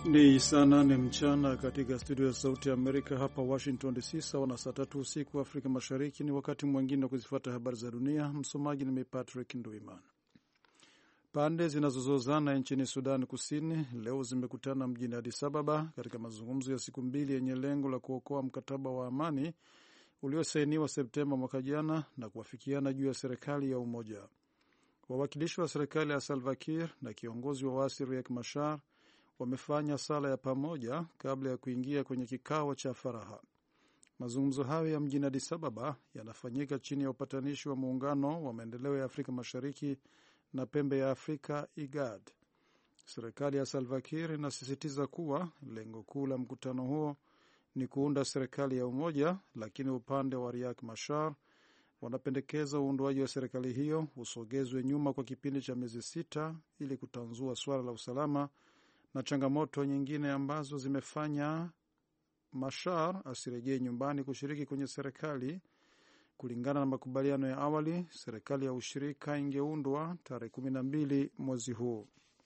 Ni saa 8 mchana katika studio ya Sauti ya Amerika hapa Washington DC, sawa na saa 3 usiku Afrika Mashariki. Ni wakati mwingine wa kuzifuata habari za dunia. Msomaji ni Patrick Nduimana. Pande zinazozozana nchini Sudan Kusini leo zimekutana mjini Addis Ababa katika mazungumzo ya siku mbili yenye lengo la kuokoa mkataba wa amani uliosainiwa Septemba mwaka jana na kuafikiana juu ya serikali ya umoja. Wawakilishi wa serikali ya Salva Kiir na kiongozi wa waasi Riek Machar wamefanya sala ya pamoja kabla ya kuingia kwenye kikao cha faraha. Mazungumzo hayo ya mjini Addis Ababa yanafanyika chini ya upatanishi wa muungano wa maendeleo ya Afrika Mashariki na pembe ya Afrika IGAD. Serikali ya Salva Kiir inasisitiza kuwa lengo kuu la mkutano huo ni kuunda serikali ya umoja, lakini upande wa Riek Machar wanapendekeza uundwaji wa serikali hiyo usogezwe nyuma kwa kipindi cha miezi 6 ili kutanzua swala la usalama na changamoto nyingine ambazo zimefanya Machar asirejee nyumbani kushiriki kwenye serikali. Kulingana na makubaliano ya awali, serikali ya ushirika ingeundwa tarehe 12 mwezi huu.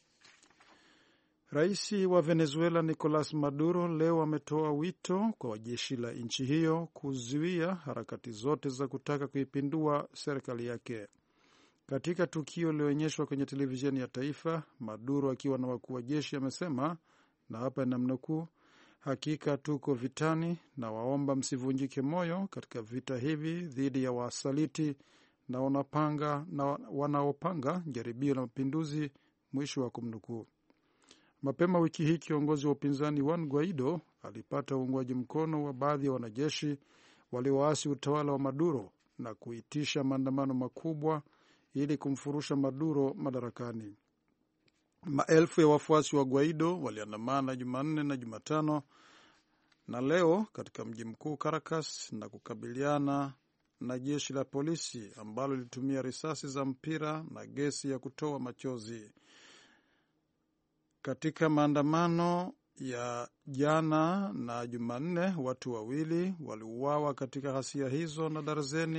Rais wa Venezuela Nicolas Maduro leo ametoa wito kwa jeshi la nchi hiyo kuzuia harakati zote za kutaka kuipindua serikali yake. Katika tukio lililoonyeshwa kwenye televisheni ya taifa, Maduro akiwa na wakuu wa jeshi amesema, na hapa namnukuu, hakika tuko vitani na waomba msivunjike moyo katika vita hivi dhidi ya wasaliti na wanaopanga jaribio la mapinduzi, mwisho wa kumnukuu. Mapema wiki hii kiongozi wa upinzani Juan Guaido alipata uungwaji mkono wa baadhi ya wanajeshi walioasi utawala wa Maduro na kuitisha maandamano makubwa ili kumfurusha Maduro madarakani. Maelfu ya wafuasi wa Guaido waliandamana Jumanne na Jumatano na leo katika mji mkuu Caracas na kukabiliana na jeshi la polisi ambalo lilitumia risasi za mpira na gesi ya kutoa machozi. Katika maandamano ya jana na Jumanne, watu wawili waliuawa katika ghasia hizo na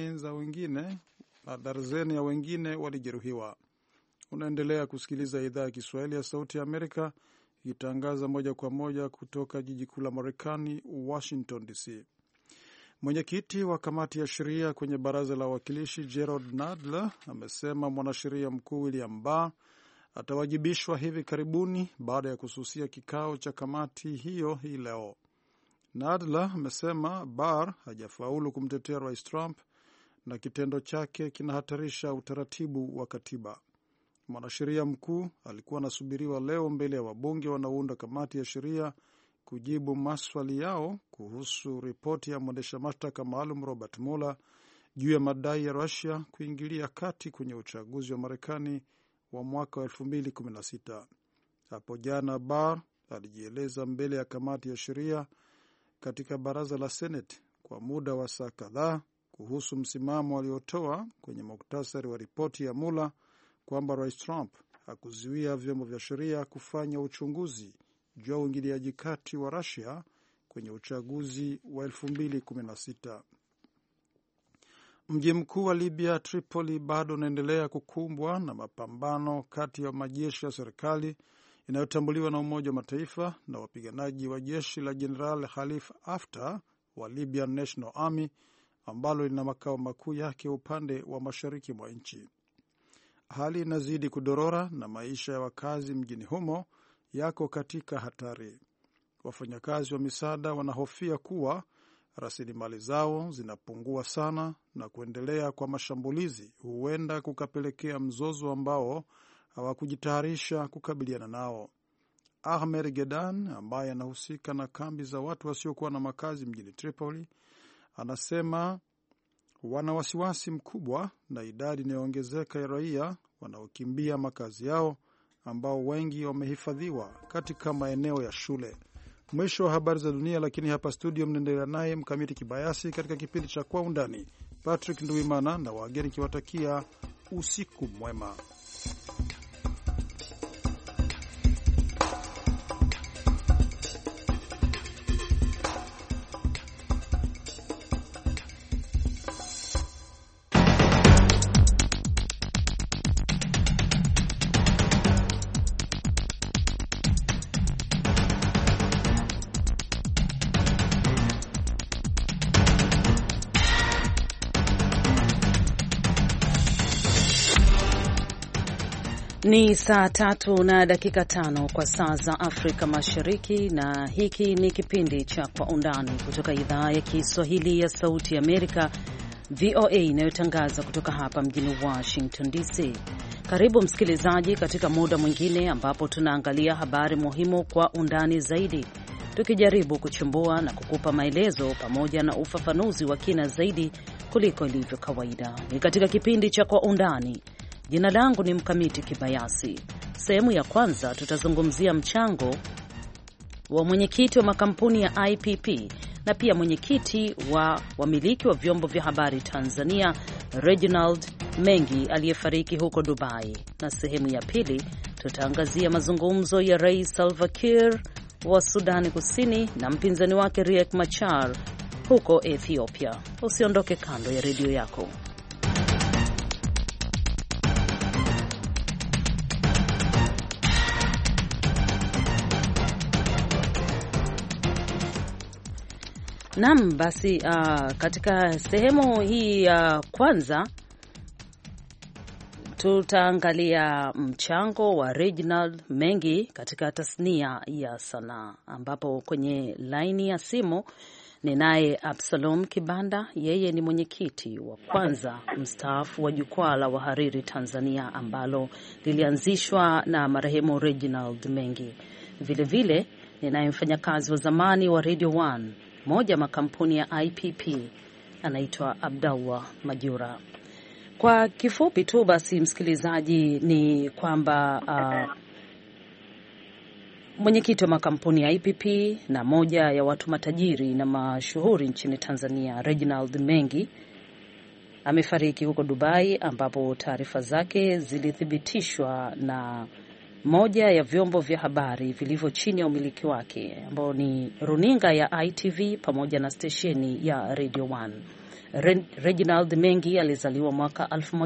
darzeni ya wengine walijeruhiwa. Unaendelea kusikiliza idhaa ya Kiswahili ya Sauti ya Amerika ikitangaza moja kwa moja kutoka jiji kuu la Marekani, Washington DC. Mwenyekiti wa kamati ya sheria kwenye baraza la wawakilishi Gerald Nadler amesema mwanasheria mkuu William Barr atawajibishwa hivi karibuni baada ya kususia kikao cha kamati hiyo hii leo. Nadler amesema Barr hajafaulu kumtetea Rais Trump na kitendo chake kinahatarisha utaratibu wa katiba. Mwanasheria mkuu alikuwa anasubiriwa leo mbele ya wabunge wanaounda kamati ya sheria kujibu maswali yao kuhusu ripoti ya mwendesha mashtaka maalum Robert Mueller juu ya madai ya Russia kuingilia kati kwenye uchaguzi wa Marekani wa mwaka wa 2016. Hapo jana Barr alijieleza mbele ya kamati ya sheria katika baraza la Senate kwa muda wa saa kadhaa kuhusu msimamo aliotoa kwenye muktasari wa ripoti ya Mueller kwamba Rais Trump hakuzuia vyombo vya sheria kufanya uchunguzi juu ya uingiliaji kati wa Russia kwenye uchaguzi wa 2016. Mji mkuu wa Libya, Tripoli, bado unaendelea kukumbwa na mapambano kati ya majeshi ya serikali inayotambuliwa na Umoja wa Mataifa na wapiganaji wa jeshi la Jenerali Khalifa Haftar wa Libyan National Army ambalo lina makao makuu yake upande wa mashariki mwa nchi. Hali inazidi kudorora na maisha ya wakazi mjini humo yako katika hatari. Wafanyakazi wa misaada wanahofia kuwa rasilimali zao zinapungua sana na kuendelea kwa mashambulizi huenda kukapelekea mzozo ambao hawakujitayarisha kukabiliana nao. Ahmed Gedan ambaye anahusika na kambi za watu wasiokuwa na makazi mjini Tripoli anasema wana wasiwasi mkubwa na idadi inayoongezeka ya raia wanaokimbia makazi yao ambao wengi wamehifadhiwa katika maeneo ya shule. Mwisho wa habari za dunia, lakini hapa studio mnaendelea naye Mkamiti Kibayasi katika kipindi cha Kwa Undani. Patrick Nduimana na wageni kiwatakia usiku mwema. Ni saa 3:05 kwa saa za Afrika Mashariki, na hiki ni kipindi cha Kwa Undani kutoka idhaa ya Kiswahili ya Sauti ya Amerika, VOA, inayotangaza kutoka hapa mjini Washington DC. Karibu msikilizaji katika muda mwingine ambapo tunaangalia habari muhimu kwa undani zaidi, tukijaribu kuchimbua na kukupa maelezo pamoja na ufafanuzi wa kina zaidi kuliko ilivyo kawaida. Ni katika kipindi cha Kwa Undani. Jina langu ni Mkamiti Kibayasi. Sehemu ya kwanza tutazungumzia mchango wa mwenyekiti wa makampuni ya IPP na pia mwenyekiti wa wamiliki wa vyombo vya habari Tanzania, Reginald Mengi, aliyefariki huko Dubai. Na sehemu ya pili tutaangazia mazungumzo ya Rais Salva Kiir wa Sudani Kusini na mpinzani wake Riek Machar huko Ethiopia. Usiondoke kando ya redio yako. Naam, basi katika sehemu hii ya kwanza tutaangalia mchango wa Reginald Mengi katika tasnia ya sanaa, ambapo kwenye laini ya simu ninaye Absalom Kibanda. Yeye ni mwenyekiti wa kwanza mstaafu wa Jukwaa la Wahariri Tanzania, ambalo lilianzishwa na marehemu Reginald Mengi. Vilevile ninaye mfanyakazi wa zamani wa Radio 1, moja makampuni ya IPP, anaitwa Abdallah Majura. Kwa kifupi tu basi, msikilizaji, ni kwamba mwenyekiti wa makampuni ya IPP na moja ya watu matajiri na mashuhuri nchini Tanzania, Reginald Mengi, amefariki huko Dubai, ambapo taarifa zake zilithibitishwa na moja ya vyombo vya habari vilivyo chini ya umiliki wake, ambao ni runinga ya ITV pamoja na stesheni ya Radio 1. Reginald Mengi alizaliwa mwaka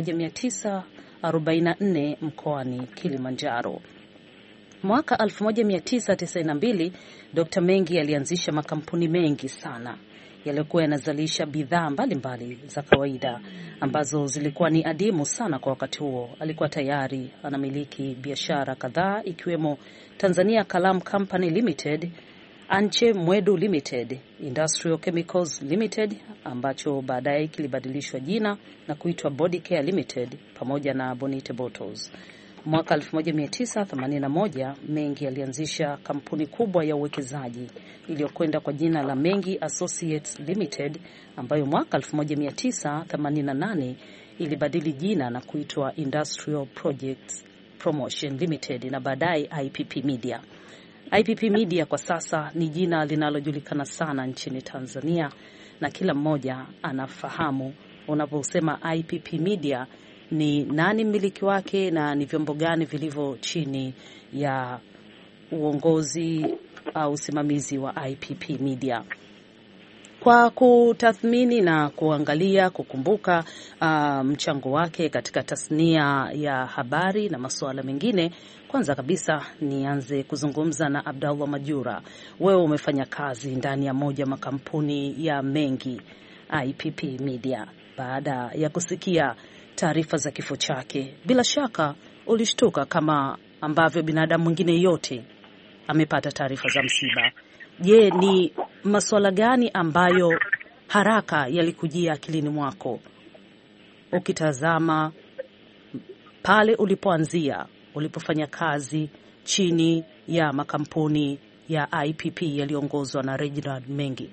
1944 mkoani Kilimanjaro. Mwaka 1992 Dr. Mengi alianzisha makampuni mengi sana yaliokuwa yanazalisha bidhaa mbalimbali za kawaida ambazo zilikuwa ni adimu sana kwa wakati huo. Alikuwa tayari anamiliki biashara kadhaa, ikiwemo Tanzania Kalam Company Limited, Anche Mwedu Limited, Industrial Chemicals Limited, ambacho baadaye kilibadilishwa jina na kuitwa Body Care Limited, pamoja na Bonite Bottles. Mwaka 1981 Mengi alianzisha kampuni kubwa ya uwekezaji iliyokwenda kwa jina la Mengi Associates Limited, ambayo mwaka 1988 ilibadili jina na kuitwa Industrial Projects Promotion Limited na baadaye IPP Media. IPP Media kwa sasa ni jina linalojulikana sana nchini Tanzania, na kila mmoja anafahamu unaposema IPP Media ni nani mmiliki wake na ni vyombo gani vilivyo chini ya uongozi au usimamizi wa IPP Media. Kwa kutathmini na kuangalia kukumbuka mchango wake katika tasnia ya habari na masuala mengine, kwanza kabisa nianze kuzungumza na Abdallah Majura. Wewe umefanya kazi ndani ya moja makampuni ya Mengi, IPP Media. Baada ya kusikia taarifa za kifo chake, bila shaka ulishtuka kama ambavyo binadamu mwingine yote amepata taarifa za msiba. Je, ni masuala gani ambayo haraka yalikujia akilini mwako ukitazama pale ulipoanzia, ulipofanya kazi chini ya makampuni ya IPP yaliyoongozwa na Reginald Mengi?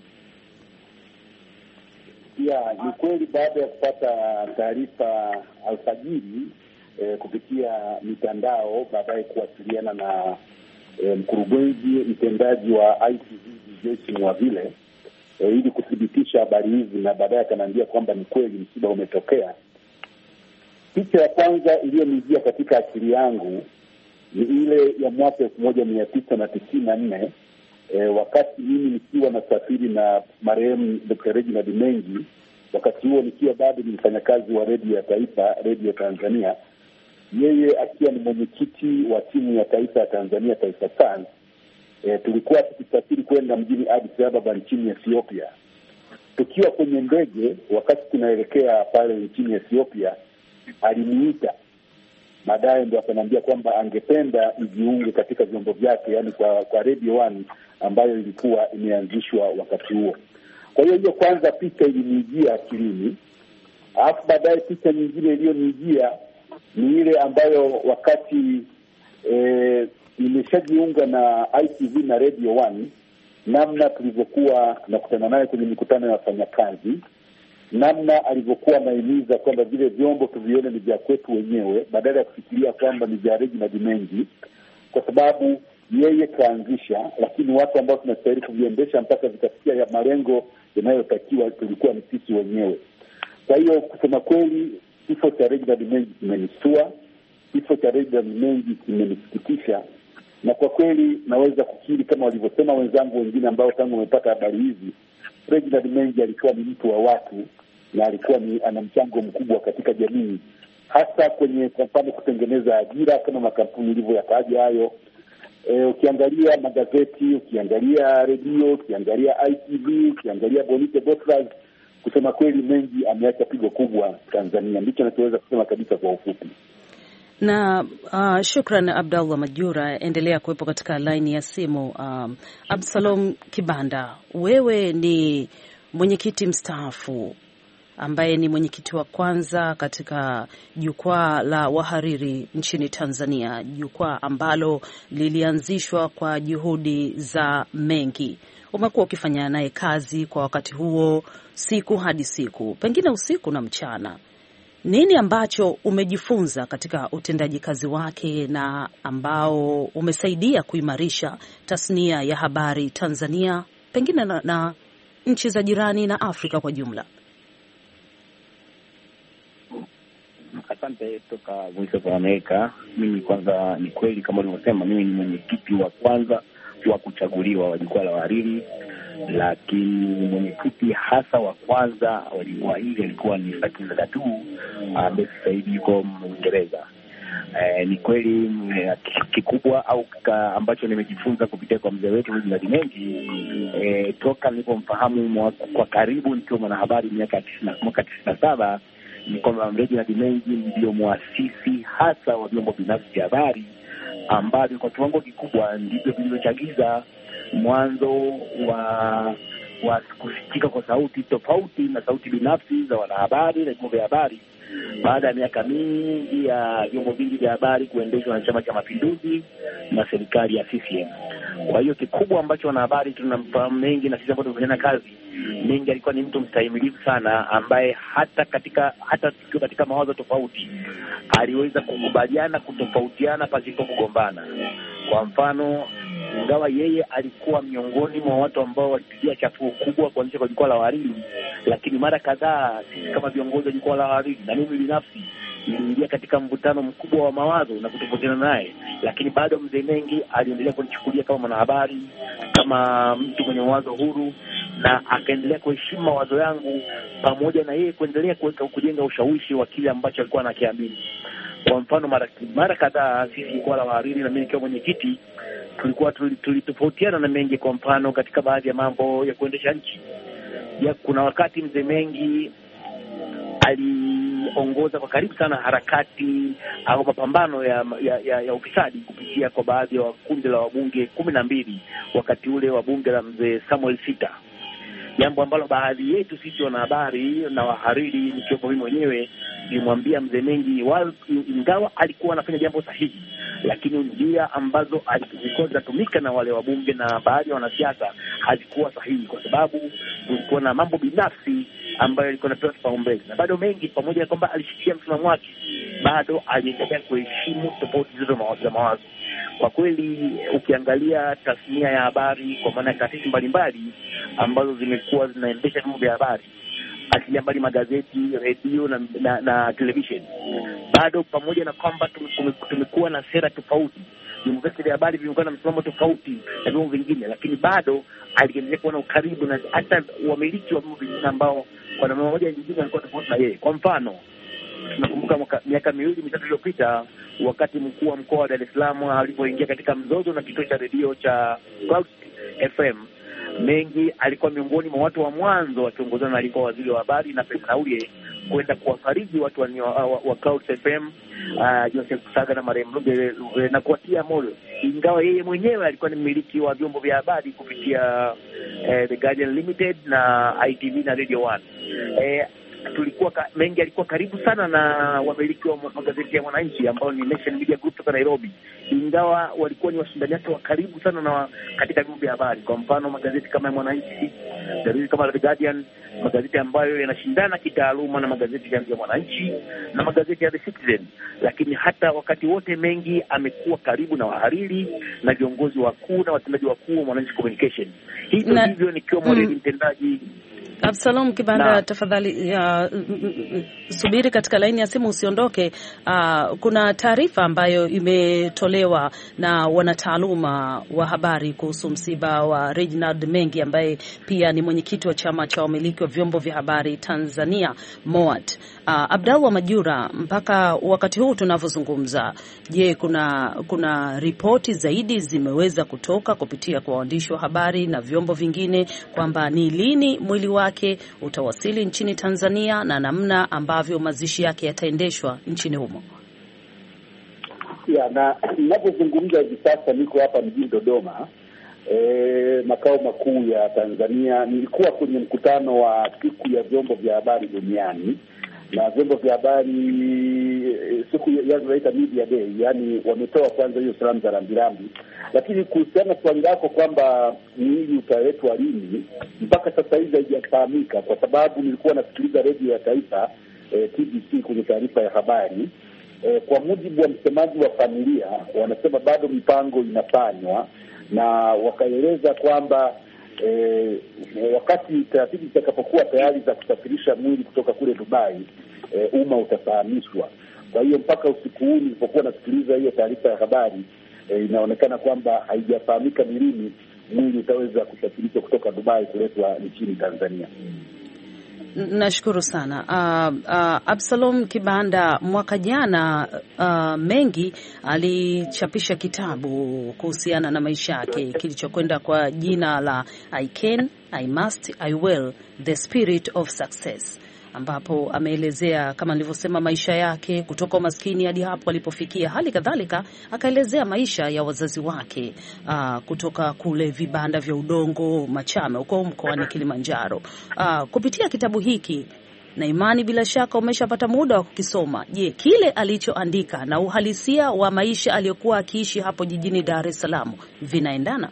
Ya, ni kweli baada ya kupata taarifa alfajiri kupitia mitandao, baadaye kuwasiliana na mkurugenzi mtendaji wa ITV Jason Wavile ili kuthibitisha habari hizi, na baadaye akaniambia kwamba ni kweli msiba umetokea. Picha ya kwanza iliyonijia katika akili yangu ni ile ya mwaka 1994 wakati mimi nikiwa nasafiri na marehemu Dr. Reginald Mengi, wakati huo nikiwa bado ni mfanyakazi wa redio ya taifa, redio Tanzania, yeye akiwa ni mwenyekiti wa timu ya taifa ya Tanzania, Taifa Stars. Tulikuwa tukisafiri kwenda mjini Addis Ababa nchini Ethiopia. Tukiwa kwenye ndege, wakati tunaelekea pale nchini Ethiopia, aliniita baadaye ndio akaniambia kwamba angependa ijiunge katika vyombo vyake, yani kwa Radio 1 ambayo ilikuwa imeanzishwa wakati huo. Kwa hiyo kwanza picha ilinijia akilini. Alafu baadaye picha nyingine iliyonijia ni ile ambayo wakati nimeshajiunga na ITV na Radio 1, namna tulivyokuwa tunakutana naye kwenye mikutano ya wafanyakazi, namna alivyokuwa anahimiza kwamba vile vyombo tuvione ni vya kwetu wenyewe badala ya kufikiria kwamba ni vya Reginald Mengi, kwa sababu yeye kaanzisha, lakini watu ambao tunastahili kuviendesha mpaka vikafikia ya malengo yanayotakiwa tulikuwa ni sisi wenyewe. Kwa hiyo kusema kweli, kifo cha Reginald Mengi kimenistua, kifo cha Reginald Mengi kimenisikitisha, na kwa kweli naweza kukiri kama walivyosema wenzangu wengine ambao tangu wamepata habari hizi, Reginald Mengi alikuwa ni mtu wa watu na alikuwa ana mchango mkubwa katika jamii, hasa kwenye kwa mfano kutengeneza ajira kama makampuni ilivyoyataja hayo. Ukiangalia magazeti, ukiangalia redio, ukiangalia ITV, ukiangalia Bonite Botras, kusema kweli Mengi ameacha pigo kubwa Tanzania. Ndicho nachoweza kusema kabisa kwa ufupi. Na shukran Abdallah Majura, endelea kuwepo katika line ya simu. Absalom Kibanda, wewe ni mwenyekiti mstaafu ambaye ni mwenyekiti wa kwanza katika jukwaa la wahariri nchini Tanzania, jukwaa ambalo lilianzishwa kwa juhudi za Mengi. Umekuwa ukifanya naye kazi kwa wakati huo siku hadi siku, pengine usiku na mchana. Nini ambacho umejifunza katika utendaji kazi wake na ambao umesaidia kuimarisha tasnia ya habari Tanzania, pengine na nchi za jirani na Afrika kwa jumla? Asante toka Voice of America. Mimi kwanza, ni kweli kama ulivyosema, mimi ni mwenyekiti wa kwanza wa kuchaguliwa wa jukwaa la wahariri, lakini mwenyekiti hasa wa kwanza wa jukwaa hili alikuwa ni Fatima Datu ambaye sasa hivi yuko Uingereza. Ni kweli kikubwa au ambacho nimejifunza kupitia kwa mzee wetu Reginald Mengi toka nilipomfahamu kwa karibu nikiwa mwanahabari mwaka 97, ni kwamba Reginald Mengi ndio muasisi hasa wa vyombo binafsi vya habari ambavyo kwa kiwango kikubwa ndivyo vilivyochagiza mwanzo wa kusikika kwa sauti tofauti na sauti binafsi za wanahabari na vyombo vya habari, baada ya miaka mingi ya vyombo vingi vya habari kuendeshwa na Chama cha Mapinduzi na serikali ya CCM. Kwa hiyo kikubwa ambacho wanahabari tunamfahamu Mengi, na sisi ambao tunafanya kazi, Mengi alikuwa ni mtu mstahimilivu sana, ambaye hata katika mawazo tofauti aliweza kukubaliana kutofautiana pasipo kugombana. Kwa mfano, ingawa yeye alikuwa miongoni mwa watu ambao walipigia chapuo kubwa kuanzisha kwa jukwaa la wahariri, lakini mara kadhaa sisi kama viongozi wa jukwaa la wahariri na mimi binafsi niliingia katika mvutano mkubwa wa mawazo na kutofautiana naye, lakini bado mzee Mengi aliendelea kunichukulia kama mwanahabari, kama mtu mwenye mawazo huru, na akaendelea kuheshimu mawazo yangu, pamoja na yeye kuendelea kujenga ushawishi wa kile ambacho alikuwa anakiamini. Kwa mfano, mara kadhaa sisi jukwaa la wahariri na mimi nikiwa mwenyekiti tulitofautiana na Mengi, kwa mfano katika baadhi ya mambo ya kuendesha nchi. Kuna wakati mzee Mengi aliongoza kwa karibu sana harakati au mapambano ya ufisadi kupitia kwa baadhi ya kundi la wabunge 12 wakati ule wa bunge la mzee Samuel Sita, jambo ambalo baadhi yetu sisi wanahabari na wahariri, nikiwepo mimi mwenyewe, nilimwambia mzee Mengi ingawa alikuwa anafanya jambo sahihi, lakini njia ambazo alikuwa zinatumika na wale wabunge na baadhi ya wanasiasa hazikuwa sahihi, kwa sababu kulikuwa na mambo binafsi ambayo yalikuwa yanapewa kipaumbele. Na bado Mengi, pamoja na kwamba alishikia msimamo wake, bado aliendelea kuheshimu tofauti hizo za mawazo. Kwa kweli, ukiangalia tasnia ya habari, kwa maana ya taasisi mbalimbali ambazo zimekuwa zinaendesha vyombo vya habari, achilia mbali magazeti, redio na television, bado pamoja na kwamba tumekuwa na sera tofauti, vyombo vya habari vimekuwa na msimamo tofauti na vyombo vingine, lakini bado aliendelea kuwa na ukaribu na hata wamiliki wa vyombo vingine ambao kwa namna moja nyingine walikuwa tofauti na yeye. Kwa mfano, tunakumbuka miaka 2-3 iliyopita, wakati mkuu wa mkoa wa Dar es Salaam alipoingia katika mzozo na kituo cha redio cha Cloud FM, Mengi alikuwa miongoni mwa watu wa mwanzo wakiongozana na alikuwa waziri wa habari na Nauli kwenda kuwafariji watu wa Clouds FM, Joseph Saga na Mariam Rube, na kuwatia moyo, ingawa yeye mwenyewe alikuwa ni mmiliki wa vyombo vya habari kupitia The Guardian Limited na ITV na Radio 1. Mengi alikuwa karibu sana na wamiliki wa magazeti ya Mwananchi ambao ni Nation Media Group kutoka Nairobi, ingawa walikuwa ni washindani wake wa karibu sana na katika vyombo vya habari. Kwa mfano magazeti kama Mwananchi, gazeti kama The Guardian, magazeti ambayo yanashindana kitaaluma na magazeti ya Mwananchi na magazeti ya The Citizen. Lakini hata wakati wote Mengi amekuwa karibu na wahariri na viongozi wakuu na watendaji wakuu wa Mwananchi Communication. Hivyo nikiwa mwenyeji mtendaji. Absalom Kibanda, tafadhali subiri katika laini ya simu, usiondoke. Kuna taarifa ambayo imetolewa na wanataaluma wa habari kuhusu msiba wa Reginald Mengi ambaye pia ni mwenyekiti wa chama cha wamiliki wa vyombo vya habari Tanzania MOAT. Abdallah Majura, mpaka wakati huu tunavyozungumza, je, kuna ripoti zaidi zimeweza kutoka kupitia kwa waandishi wa habari na vyombo vingine kwamba ni lini mwili wake utawasili nchini Tanzania na namna ambavyo mazishi yake yataendeshwa nchini humo? Na ninapozungumza hivi sasa niko hapa mjini Dodoma, makao makuu ya Tanzania. Nilikuwa kwenye mkutano wa siku ya vyombo vya habari duniani, na vyombo vya habari siku ya Media Day, yani wametoa kwanza hiyo salamu za rambirambi. Lakini kuhusiana na swali lako kwamba mwili utaletwa lini, mpaka sasa hivi haijafahamika, kwa sababu nilikuwa nasikiliza redio ya taifa TBC kwenye taarifa ya habari. Kwa mujibu wa msemaji wa familia, wanasema bado mipango inafanywa, na wakaeleza kwamba wakati taratibu zitakapokuwa tayari za kusafirisha mwili kutoka kule Dubai, umma utafahamishwa. Kwa hiyo mpaka usiku huu nilipokuwa nasikiliza hiyo taarifa ya habari, inaonekana kwamba haijafahamika ni lini mwili utaweza kusafirishwa kutoka Dubai kuletwa nchini Tanzania. Nashukuru sana. Absalom Kibanda, mwaka jana Mengi alichapisha kitabu kuhusiana na maisha yake kilichokwenda kwa jina la I Can, I Must, I Will, The Spirit of Success, ambapo ameelezea kama nilivyosema maisha yake kutoka umaskini hadi hapo alipofikia. Hali kadhalika akaelezea maisha ya wazazi wake kutoka kule vibanda vya udongo Machame huko mkoani Kilimanjaro. Kupitia kitabu hiki, na imani bila shaka umeshapata muda wa kukisoma. Je, kile alichoandika na uhalisia wa maisha aliyokuwa akiishi hapo jijini Dar es Salaam vinaendana?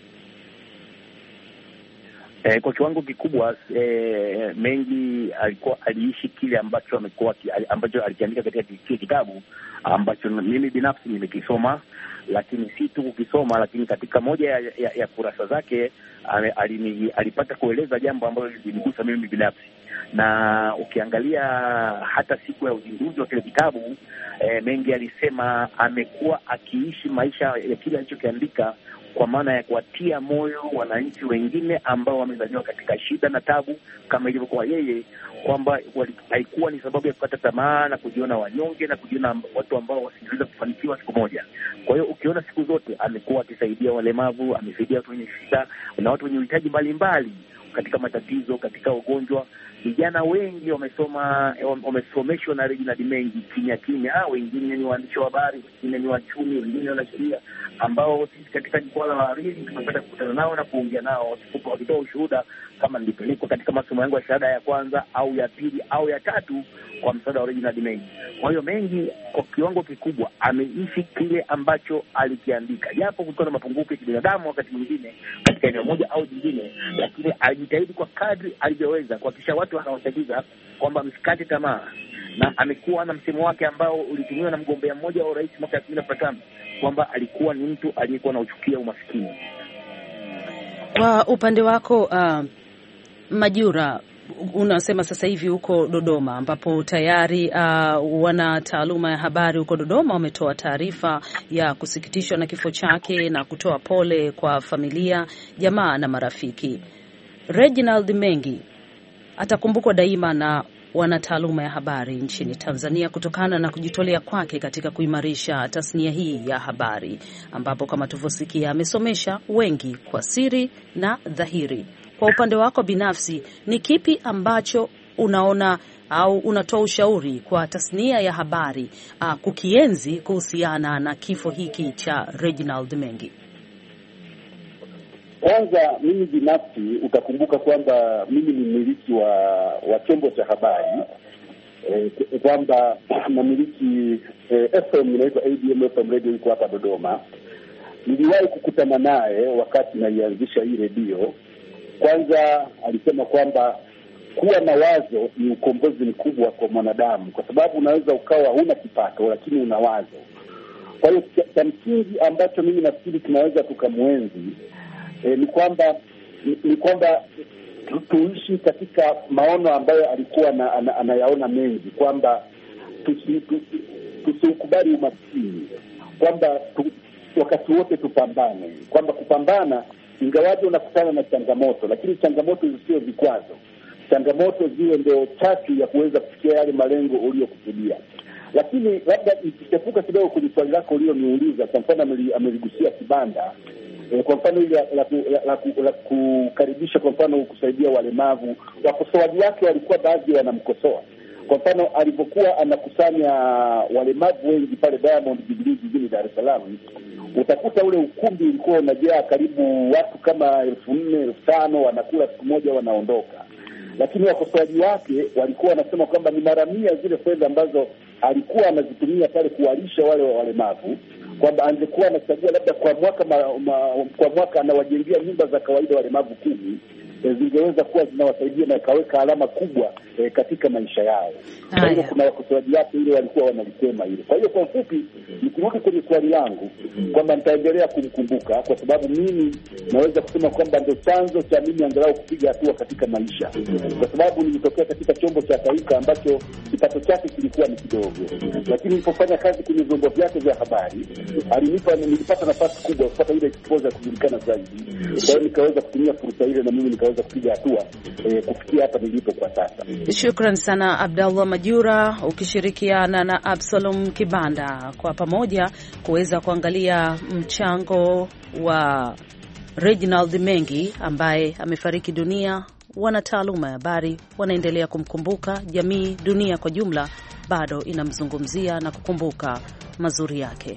Kwa kiwango kikubwa Mengi aliishi kile ambacho alikiandika katika kitabu ambacho mimi binafsi nimekisoma, lakini si tu kukisoma, lakini katika moja ya kurasa zake alipata kueleza jambo ambalo lilinigusa mimi binafsi. Na ukiangalia hata siku ya uzinduzi wa kile kitabu, Mengi alisema amekuwa akiishi maisha ya kile alichokiandika, kwa maana ya kuwatia moyo wananchi wengine ambao wamezaliwa katika shida na tabu kama ilivyokuwa yeye, kwamba haikuwa ni sababu ya kukata tamaa na kujiona wanyonge na kujiona watu ambao wasingeweza kufanikiwa siku moja. Kwa hiyo ukiona siku zote amekuwa akisaidia walemavu, amesaidia watu wenye shida na watu wenye uhitaji mbalimbali katika matatizo, katika ugonjwa. Vijana wengi wamesomeshwa na Reginald Mengi kimya kimya. Wengine ni waandishi wa habari, wengine ni wachumi, wengine wanasheria, ambao sisi katika jukwaa la wahariri tumepata kukutana nao na kuongea nao, wakitoa ushuhuda kama nilipelekwa katika masomo yangu ya shahada ya kwanza au ya pili au ya tatu kwa msaada wa Reginald Mengi. Kwa hiyo Mengi kwa kiwango kikubwa ameishi kile ambacho alikiandika, japo kulikuwa na mapungufu ya kibinadamu wakati mwingine katika eneo moja au jingine, lakini alijitahidi kwa kadri alivyoweza kuhakikisha watu wanaochagiza kwamba msikate tamaa. Na amekuwa na msemo wake ambao ulitumiwa na mgombea mmoja wa urais mwaka 2015 kwamba alikuwa ni mtu aliyekuwa na uchukia umaskini. Kwa upande wako Majura, unasema sasa hivi huko Dodoma, ambapo tayari wana taaluma ya habari huko Dodoma wametoa taarifa ya kusikitishwa na kifo chake na kutoa pole kwa familia, jamaa na marafiki. Reginald Mengi atakumbukwa daima na wanataaluma ya habari nchini Tanzania kutokana na kujitolea kwake katika kuimarisha tasnia hii ya habari, ambapo kama tulivyosikia amesomesha wengi kwa siri na dhahiri. Kwa upande wako binafsi, ni kipi ambacho unaona au unatoa ushauri kwa tasnia ya habari kukienzi kuhusiana na kifo hiki cha Reginald Mengi? Kwanza mimi binafsi utakumbuka kwamba mimi ni mmiliki wa chombo cha habari kwamba namiliki FM inaitwa ADM FM Radio iko hapa Dodoma. Niliwahi kukutana naye wakati naianzisha hii redio. Kwanza alisema kwamba kuwa na wazo ni ukombozi mkubwa kwa mwanadamu, kwa sababu unaweza ukawa huna kipato lakini una wazo. Kwa hiyo cha msingi ambacho mimi nafikiri tunaweza tukamwenzi ni kwamba tuishi katika maono ambayo alikuwa anayaona mengi, kwamba tusiukubali umaskini, kwamba wakati wote tupambane, kwamba kupambana ingawaje unakutana na changamoto, lakini changamoto zisiwe vikwazo, changamoto ziwe ndio chachu ya kuweza kufikia yale malengo uliyokusudia. Lakini labda nikichepuka kidogo kwenye swali lako ulioniuliza, kwa mfano ameligusia kibanda, kwa mfano ile la kukaribisha, kwa mfano kusaidia walemavu. Wakosoaji wake walikuwa baadhi wanamkosoa. Kwa mfano alipokuwa anakusanya walemavu wengi pale Diamond Jubilee jijini Dar es Salaam, utakuta ule ukumbi ulikuwa unajaa karibu watu kama 4,000 5,000 wanakula siku moja wanaondoka. Lakini wakosoaji wake walikuwa wanasema kwamba ni mara 100 zile fedha ambazo alikuwa anazitumia pale kuwalisha wale walemavu, kwamba angekuwa anachagua labda kwa mwaka anawajengea nyumba za kawaida walemavu 10, zingeweza kuwa zinawasaidia na ikaweka alama kubwa katika maisha yao. Kwa hiyo kuna wakosoaji wake ile walikuwa wanalisema hilo. Kwa hiyo kwa ufupi, nikirudi kwenye swali langu kwamba nitaendelea kumkumbuka, kwa sababu mimi naweza kusema kwamba ndio chanzo cha mimi angalau kupiga hatua katika maisha, kwa sababu nilitokea katika chombo cha taifa ambacho kipato chake kilikuwa ni kidogo, lakini nilipofanya kazi kwenye vyombo vyake vya habari nilipata nafasi kubwa kupata ile exposure kujulikana zaidi. Kwa hiyo nikaweza kutumia fursa ile na mimi nikaweza kupiga hatua kufikia hapa nilipo kwa sasa. Shukran sana Abdallah Majura ukishirikiana na Absalom Kibanda kwa pamoja kuweza kuangalia mchango wa Reginald Mengi ambaye amefariki dunia. Wana taaluma ya habari wanaendelea kumkumbuka, jamii, dunia kwa jumla bado inamzungumzia na kukumbuka mazuri yake.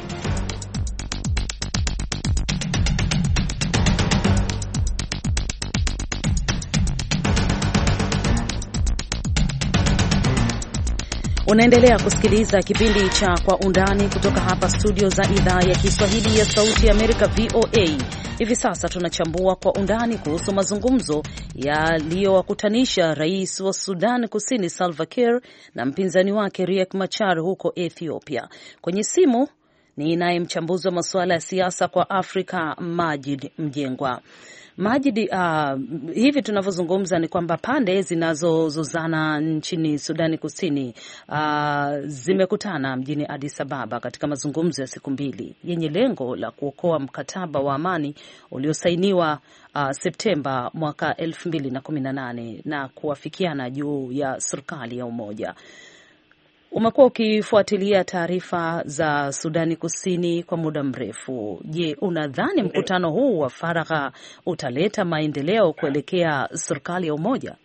Unaendelea kusikiliza kipindi cha Kwa Undani kutoka hapa studio za idhaa ya Kiswahili ya Sauti ya Amerika, VOA. Hivi sasa tunachambua kwa undani kuhusu mazungumzo yaliyowakutanisha rais wa Sudan Kusini Salva Kiir na mpinzani wake Riek Machar huko Ethiopia. Kwenye simu ni naye mchambuzi wa masuala ya siasa kwa Afrika Majid Mjengwa. Majid, hivi tunavyozungumza ni kwamba pande zinazozozana nchini Sudani Kusini zimekutana mjini Addis Ababa katika mazungumzo ya siku 2 yenye lengo la kuokoa mkataba wa amani uliosainiwa Septemba mwaka 2018 na kuafikiana juu ya serikali ya umoja. Umekuwa ukifuatilia taarifa za Sudani Kusini kwa muda mrefu. Je, unadhani mkutano huu wa faragha utaleta maendeleo kuelekea serikali ya umoja?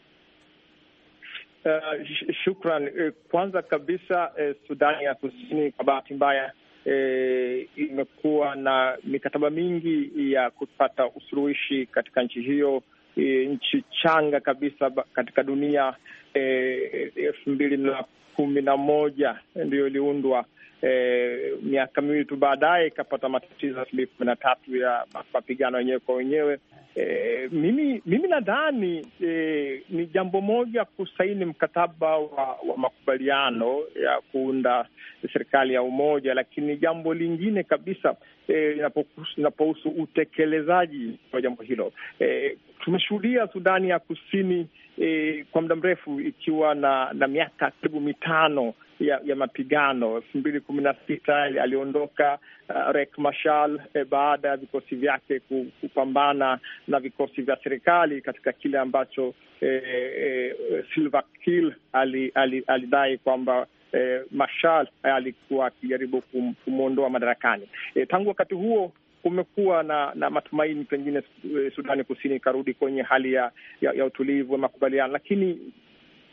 Shukran. Kwanza kabisa, Sudani ya Kusini kwa bahati mbaya imekuwa na mikataba mingi ya kupata usuluhishi katika nchi hiyo, nchi changa kabisa katika dunia. 2011 ndio iliundwa. Miaka 2 tu baadaye ikapata matatizo 2013 ya mapigano yenyewe kwa wenyewe. Mimi nadhani ni jambo moja kusaini mkataba wa makubaliano ya kuunda serikali ya umoja, lakini jambo lingine kabisa inapohusu utekelezaji wa jambo hilo. Tumeshuhudia Sudani ya Kusini kwa muda mrefu ikiwa na miaka karibu 5 ya mapigano. 2016 aliondoka Riek Machar baada ya vikosi vyake kupambana na vikosi vya serikali katika kile ambacho Salva Kiir alidai kwamba Machar alikuwa akijaribu kumwondoa madarakani. Tangu wakati huo kumekuwa na matumaini pengine Sudani Kusini karudi kwenye hali ya utulivu wa makubaliano, lakini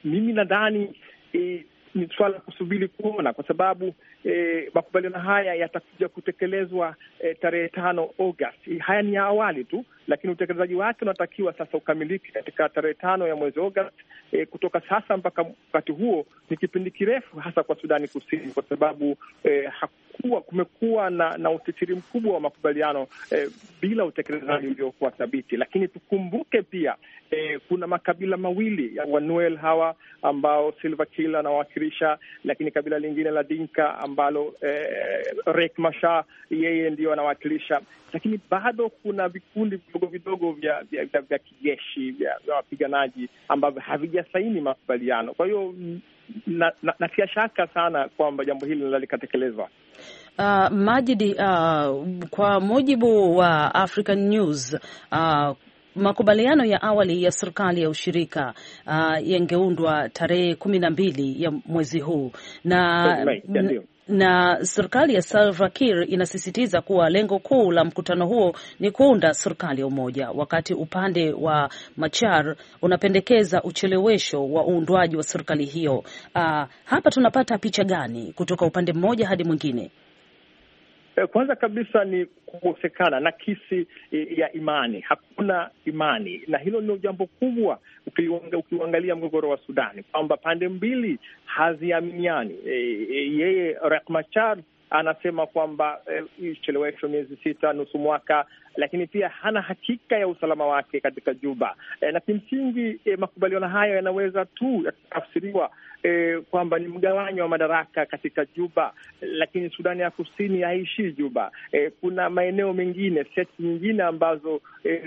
mimi nadhani ni swala kusubiri kuona, kwa sababu makubaliano haya yatakuja kutekelezwa tarehe 5 Agosti. Haya ni ya awali tu, lakini utekelezaji wake unatakiwa sasa ukamilike katika tarehe 5 ya mwezi Agosti. Kutoka sasa mpaka wakati huo ni kipindi kirefu, hasa kwa Sudani Kusini, kwa sababu kumekuwa na utitiri mkubwa wa makubaliano bila utekelezaji uliokuwa thabiti. Lakini tukumbuke pia kuna makabila mawili ya Wanuel hawa ambao Salva Kiir anawakilisha, lakini kabila lingine la Dinka ambalo Riek Machar yeye ndio anawakilisha. Lakini bado kuna vikundi vidogo vya kijeshi vya wapiganaji ambavyo havijasaini makubaliano. Kwa hiyo natia shaka sana kwamba jambo hili linaweza likatekelezwa. Majidi, kwa mujibu wa African News, makubaliano ya awali ya serikali ya ushirika yangeundwa tarehe 12 ya mwezi huu na serikali ya Salva Kiir inasisitiza kuwa lengo kuu la mkutano huo ni kuunda serikali ya umoja, wakati upande wa Machar unapendekeza uchelewesho wa uundwaji wa serikali hiyo. Hapa tunapata picha gani kutoka upande mmoja hadi mwingine? Kwanza kabisa ni kukosekana na kisi ya imani. Hakuna imani, na hilo ni jambo kubwa ukiangalia mgogoro wa Sudani, kwamba pande mbili haziaminiani. Yeye Riek Machar anasema kwamba chelewesho miezi 6, nusu mwaka, lakini pia hana hakika ya usalama wake katika Juba. Na kimsingi makubaliano hayo yanaweza tu yakatafsiriwa kwamba ni mgawanyo wa madaraka katika Juba, lakini Sudani ya Kusini haishii Juba. Kuna maeneo mengine, seti nyingine ambazo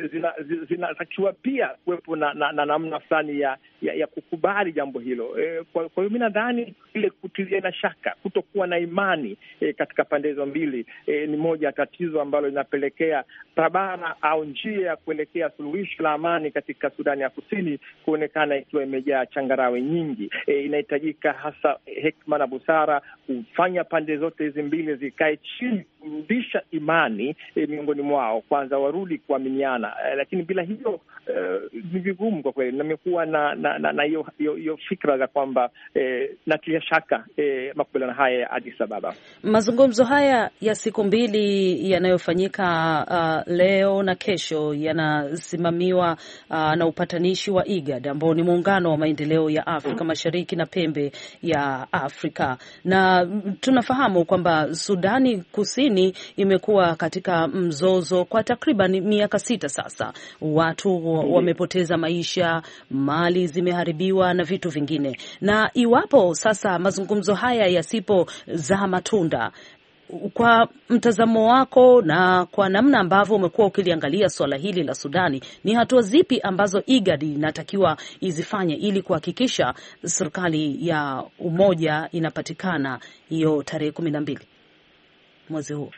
zinatakiwa pia kuwepo na namna fulani ya kukubali jambo hilo. Kwa hiyo mimi nadhani ile kutilia na shaka, kutokuwa na imani katika pande hizo mbili ni moja ya tatizo ambalo linapelekea barabara au njia ya kuelekea suluhisho la amani katika Sudani ya Kusini kuonekana ikiwa imejaa changarawe nyingi. Inahitajika hasa hekima na busara kufanya pande zote hizi mbili zikae chini, kurudisha imani miongoni mwao, kwanza warudi kuaminiana. Lakini bila hiyo ni vigumu kwa kweli. Nimekuwa na hiyo fikra za kwamba natia shaka makubaliano haya ya Addis Ababa. Mazungumzo haya ya siku mbili yanayofanyika leo na kesho yanasimamiwa na upatanishi wa IGAD ambao ni muungano wa maendeleo ya Afrika Mashariki na pembe ya Afrika, na tunafahamu kwamba Sudani Kusini imekuwa katika mzozo kwa takriban miaka 6 sasa. Watu wamepoteza maisha, mali zimeharibiwa na vitu vingine. Na iwapo sasa mazungumzo haya yasipozaa matunda, kwa mtazamo wako na kwa namna ambavyo umekuwa ukiliangalia swala hili la Sudani, ni hatua zipi ambazo IGAD inatakiwa izifanye ili kuhakikisha serikali ya umoja inapatikana hiyo tarehe 12 mwezi huu?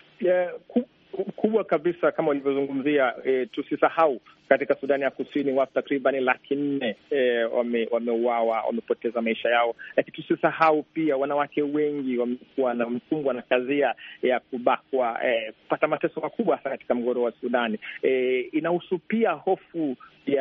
Kubwa kabisa kama ulivyozungumzia, tusisahau katika Sudani ya Kusini watu takriban 400,000 wameuawa, wamepoteza maisha yao. Lakini tusisahau pia wanawake wengi wamekumbwa na kadhia ya kubakwa, kupata mateso makubwa hasa katika mgogoro wa Sudani. Inahusu pia hofu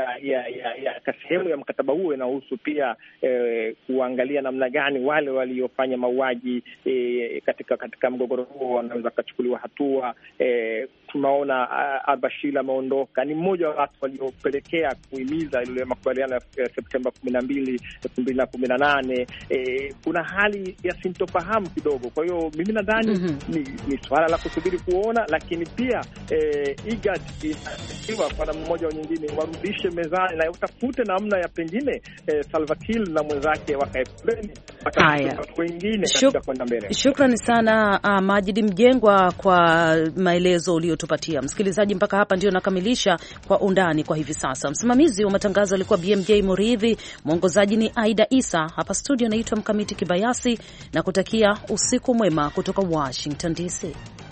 ya sehemu ya mkataba huo inahusu pia kuangalia namna gani wale waliofanya mauaji katika mgogoro huo wanaweza kuchukuliwa hatua. Tunaona al-Bashir ameondoka, ni mmoja wa watu waliopelekea kuhimiza ile makubaliano ya Septemba 12, 2018. Kuna hali ya sintofahamu kidogo. Kwa hiyo mimi nadhani ni swala la kusubiri kuona, lakini pia IGAD inatakiwa kwa namna moja au nyingine warudishe mezani na utafute namna ya pengine Salva Kiir na mwenzake wakae pembeni, watu wengine katika kwenda mbele. Shukrani sana Majidi Mjengwa kwa maelezo uliyotupatia. Msikilizaji, mpaka hapa ndio nakamilisha Kwa Undani kwa hivi sasa. Msimamizi wa matangazo alikuwa BMJ Muridhi, mwongozaji ni Aida Isa. Hapa studio naitwa Mkamiti Kibayasi na kutakia usiku mwema kutoka Washington DC.